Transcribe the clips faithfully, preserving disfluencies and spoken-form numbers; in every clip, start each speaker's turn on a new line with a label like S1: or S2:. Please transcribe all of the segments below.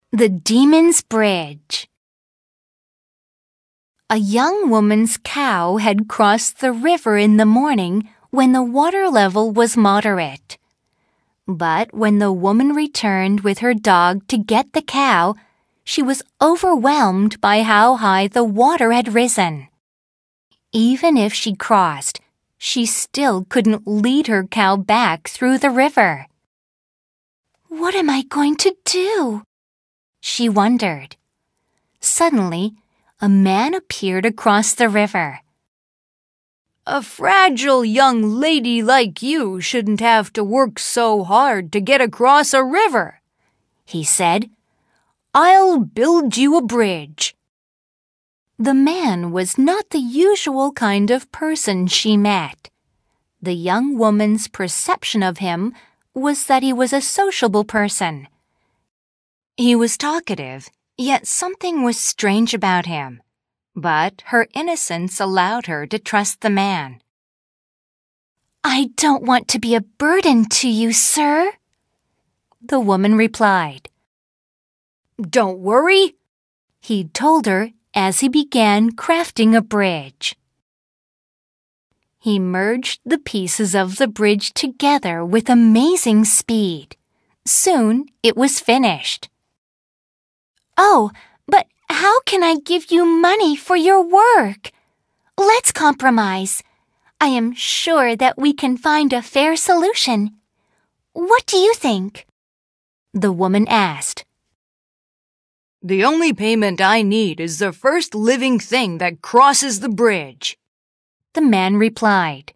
S1: The Demon's Bridge. A young woman's cow had crossed the river in the morning when the water level was moderate. But when the woman returned with her dog to get the cow, she was overwhelmed by how high the water had risen. Even if she crossed, she still couldn't lead her cow back through the river. "What am I going to do?" she wondered. Suddenly, a man appeared across the river.
S2: "A fragile young lady like you shouldn't have to work so hard to get across a river," he said. "I'll build you a bridge."
S1: The man was not the usual kind of person she met. The young woman's perception of him was that he was a sociable person. He was talkative, yet something was strange about him. But her innocence allowed her to trust the man. "I don't want to be a burden to you, sir," the woman replied.
S2: "Don't worry,"
S1: he told her as he began crafting a bridge. He merged the pieces of the bridge together with amazing speed. Soon it was finished. "Oh, but how can I give you money for your work? Let's compromise. I am sure that we can find a fair solution. What do you think?" the woman asked.
S2: "The only payment I need is the first living thing that crosses the bridge,"
S1: the man replied.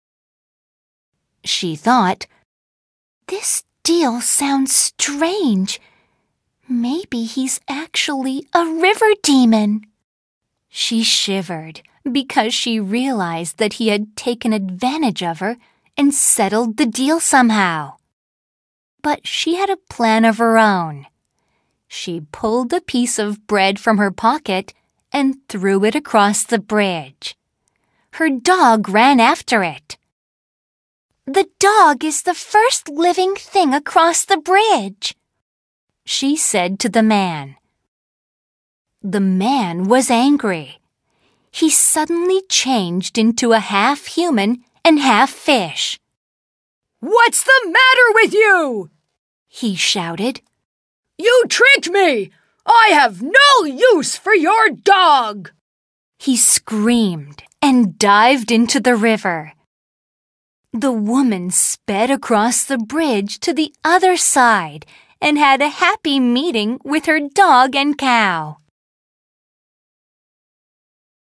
S1: She thought, "This deal sounds strange. Maybe he's actually a river demon." She shivered because she realized that he had taken advantage of her and settled the deal somehow. But she had a plan of her own. She pulled a piece of bread from her pocket and threw it across the bridge. Her dog ran after it. "The dog is the first living thing across the bridge," she said to the man. The man was angry. He suddenly changed into a half-human and half-fish.
S2: "What's the matter with you?"
S1: he shouted.
S2: "You tricked me! I have no use for your dog!"
S1: He screamed and dived into the river. The woman sped across the bridge to the other side and had a happy meeting with her dog and cow.